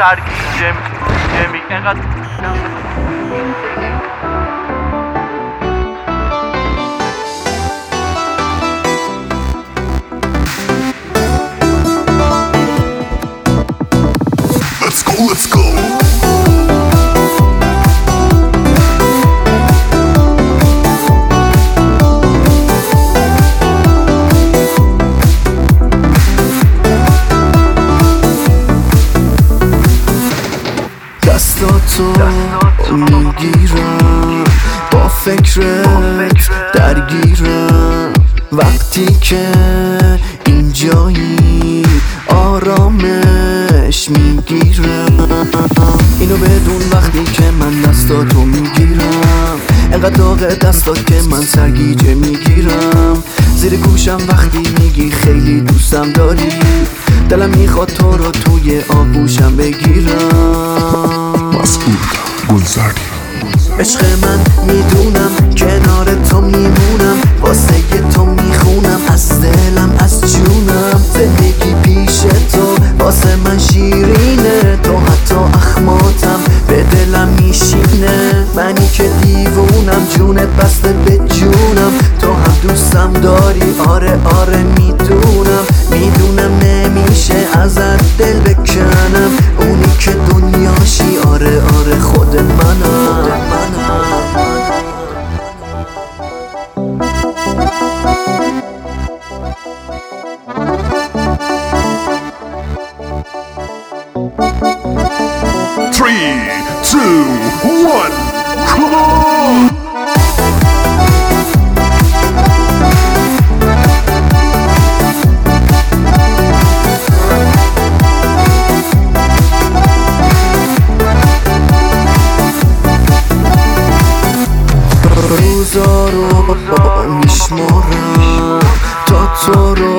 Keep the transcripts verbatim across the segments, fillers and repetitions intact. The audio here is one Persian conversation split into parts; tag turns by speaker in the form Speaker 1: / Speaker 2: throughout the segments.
Speaker 1: سرگیر جمی جمی اینقدر
Speaker 2: Let's go, let's go. دستاتو میگیرم با فکرت درگیرم وقتی که اینجایی آرامش میگیرم اینو بدون وقتی که من دستاتو میگیرم انقدر داغ دستات که من سرگیجه میگیرم زیر گوشم وقتی میگی خیلی دوستم داری دلم میخواد تو رو توی آغوشم بگیرم
Speaker 3: مسعود گلزاری
Speaker 2: عشق من میدونم کنار تو میمونم واسه تو میخونم از دلم از جونم زندگی پیش تو واسه من شیرینه تو حتی اخماتم به دلم میشینه منی که دیوونم جونت بسته به جونم تو هم دوستم داری آره آره میدونم میدونم نمیشه ازت دل بکنم اونی که دنیاشی آره آره خود منم
Speaker 3: three, two, one, come on!
Speaker 2: روزا رو میشمارم تا تو رو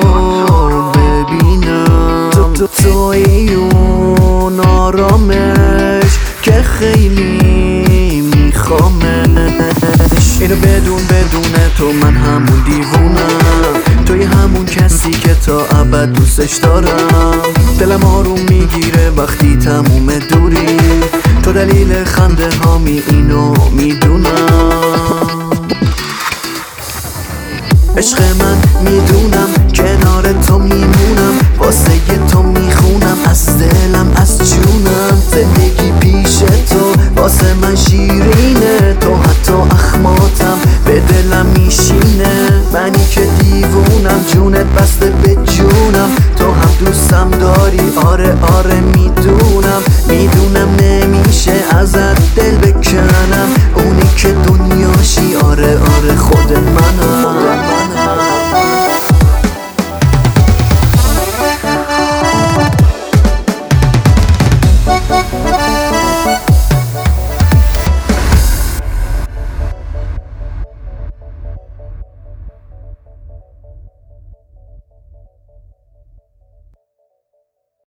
Speaker 2: ببینم تو توی اون آرامش که خیلی میخوامش اینو بدون بدون تو من همون دیوونم توی همون کسی که تا ابد دوستش دارم دلم آروم میگیره وقتی تموم دوری تو دلیل خنده هامی اینو میدونم عشق من میدونم کنار تو میمونم واسه تو میخونم از دلم از جونم زندگی پیش تو واسه من شیرینه تو حتی اخماتم به دلم میشینه منی که دیوونم جونت بسته به جونم تو هم دوستم داری آره آره